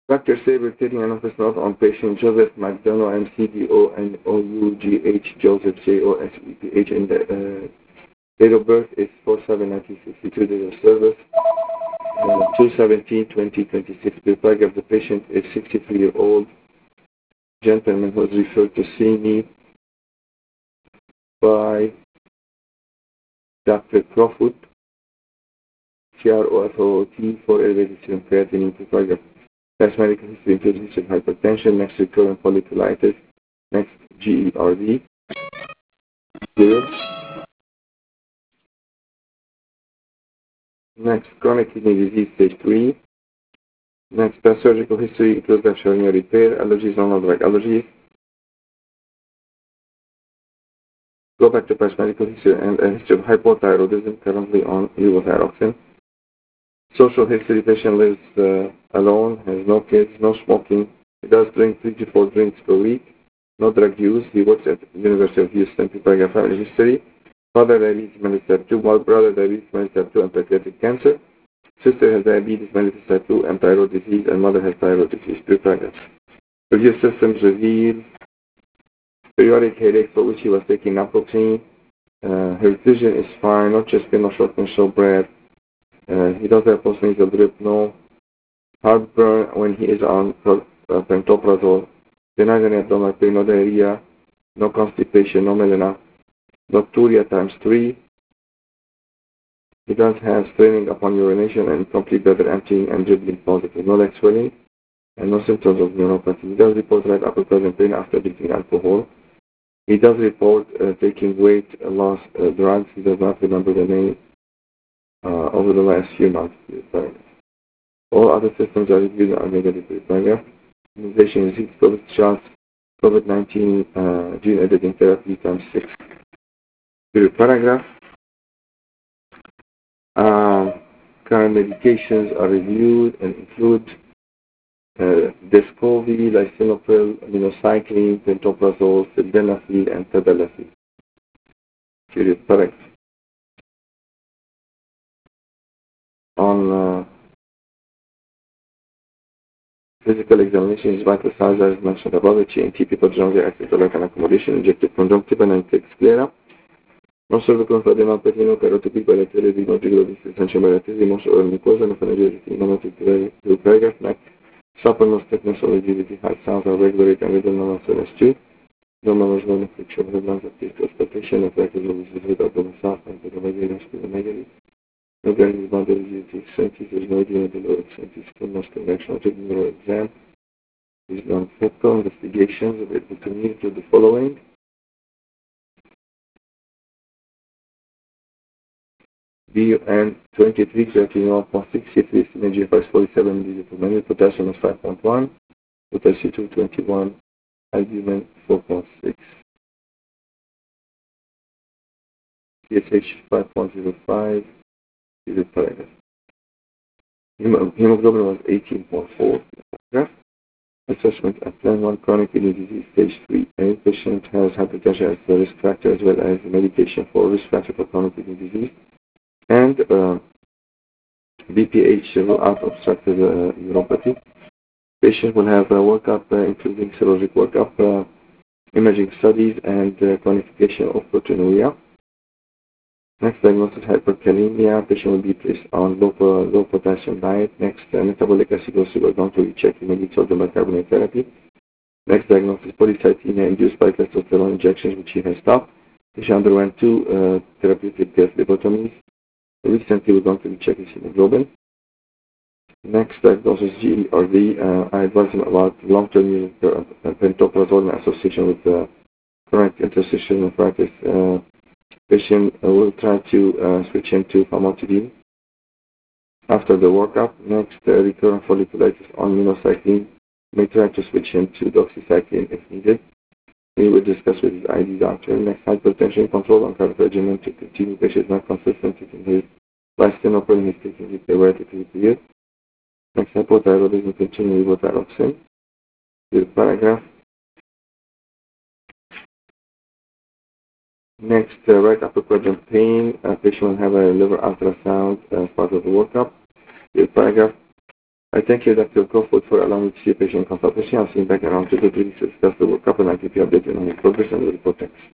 Dr. Saber taking an office note on patient Joseph McDonough, MCDONOUGH, Joseph JOSEPH, and the date of birth is 4/7/1962, date of service 2/17/2026. The paragraph, the patient is 63-year-old gentleman who was referred to see me by Dr. Crawford, CROFOOT, for elevated serum creatinine. The paragraph, past medical history includes history of hypertension, next recurrent folliculitis, next GERD. Zero. Next, chronic kidney disease stage 3. Next, past surgical history includes left hernia repair, allergies, normal drug allergies. Go back to past medical history and a history of hypothyroidism, currently on levothyroxine. Social history, patient lives alone, has no kids, no smoking. He does drink 3 to 4 drinks per week. No drug use. He works at the University of Houston. Paragraph, family history. Father diabetes mellitus type 2, brother diabetes mellitus type 2 and pancreatic cancer. Sister has diabetes mellitus type 2 and thyroid disease, and mother has thyroid disease. Paragraphs. Review systems reveal periodic headache for which he was taking naproxen. Her vision is fine, no chest pain, no shortness, no breath. He does have postnasal drip, no heartburn when he is on pantoprazole. Benign abdominal pain, no diarrhea, no constipation, no melena. Nocturia times 3. He does have straining upon urination and complete bladder emptying and dribbling positive. No leg swelling and no symptoms of neuropathy. He does report right upper quadrant pain after drinking alcohol. He does report taking weight loss drugs. He does not remember the name over the last few months. All other systems are reviewed and are negative. Paragraph. Immunization received COVID shots, COVID-19 gene editing therapy times 6. Paragraph. Current medications are reviewed and include Descovy, lisinopril, minocycline, pantoprazole, sildenafil, and tadalafil. Paragraph. On physical examination, is vital signs as mentioned above. HNT, people generally access to like an accommodation, injected conjunctiva and sclera. No cervical lymphedema, no carotidic bilaterally, no jugular extension bilaterally, most oral mucosa, no phalangeality, no motility. Paragraph. Next, supple, no stiffness or rigidity, height, sounds are regular rate and rhythm, normal CNS2. Normal vaginal friction, headlines of taste auscultation, no practice of disease with abdomen soft, and pedomegaly, splenomegaly. No guidance boundary rigidity extremities, there is no edema of the lower extremities, skin, no convection, neural exam. There is non-focal investigations available to me include the following. BUN 23, creatinine 1.6, C3, GFR is 47 ml per minute, potassium is 5.1, potassium 221, albumin 4.6, TSH 5.05, paragraph. Hemoglobin was 18.4. Paragraph. Assessment at plan 1, chronic kidney disease stage 3. Any patient has hypertension as a risk factor as well as medication for risk factor for chronic kidney disease. And BPH without obstructive neuropathy. Patient will have a workup including serologic workup, imaging studies, and quantification of proteinuria. Next, diagnosis hyperkalemia. Patient will be placed on low potassium diet. Next, metabolic acidosis. We're going to recheck immediate sodium bicarbonate therapy. Next, diagnosis polycythemia induced by testosterone injections, which he has stopped. Patient underwent 2 therapeutic phlebotomies. Recently, we're going to check his hemoglobin. Next, diagnosis GERD. I advise him about long-term use of pantoprazole in association with chronic interstitial nephritis. Patient will try to switch him to famotidine after the workup. Next, recurrent folliculitis on minocycline. May try to switch him to doxycycline if needed. We will discuss with his ID doctor. Next, hypertension control on current regimen to continue. Patient is not consistent taking his lisinopril. He's taking it periodically per year. Next, hypothyroidism, continue levothyroxine. Paragraph. Next, right upper quadrant pain. Patient will have a liver ultrasound as part of the workup. Paragraph. I thank you, Dr. Crawford, for allowing me to see a patient consultation. I'll see you back around 2 to 3 weeks to discuss the workup, and I'll keep you updated on the progress and the report. Thanks.